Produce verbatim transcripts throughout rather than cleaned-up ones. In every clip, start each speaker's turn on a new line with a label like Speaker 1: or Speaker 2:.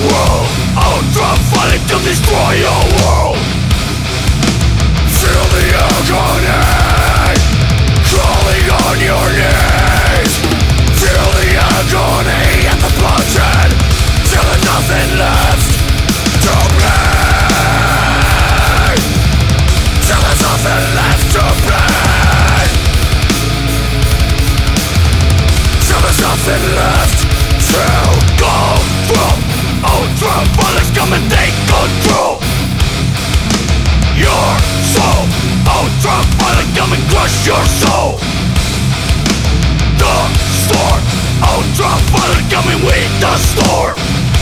Speaker 1: world, ultra violent to destroy your world. Feel the agony crawling on your knees. Feel the agony and the bloodshed till there's nothing left to bleed. Till there's nothing left to bleed. Till there's nothing left to go from. Ultra violence come and take control. Your soul, ultra violent come and crush your soul. The storm, ultra violent coming with the storm.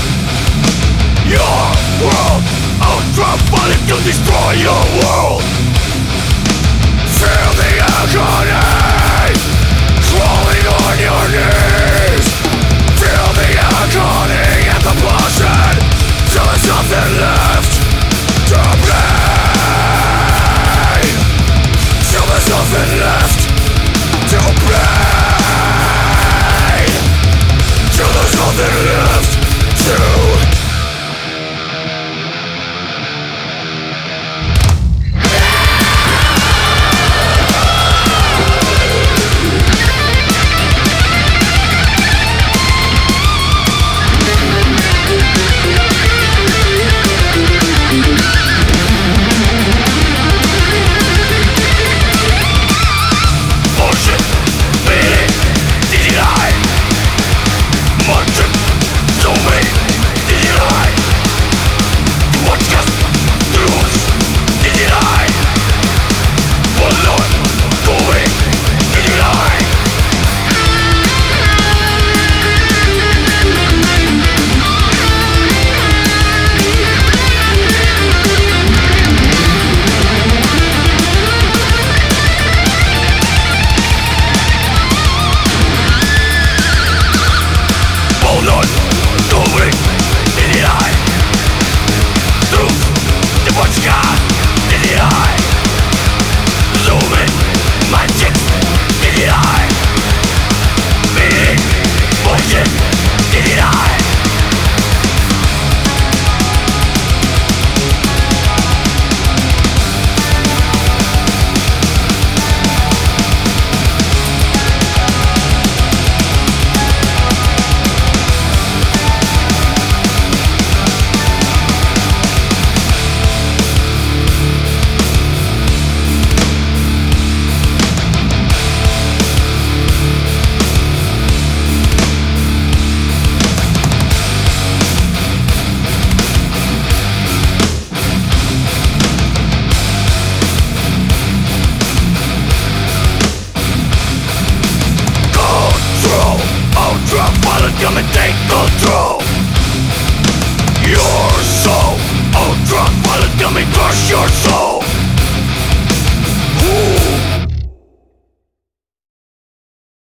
Speaker 1: Your world, ultra violent to destroy your world. Feel the agony crawling on your knees. Feel the agony and the bloodshed till there's nothing left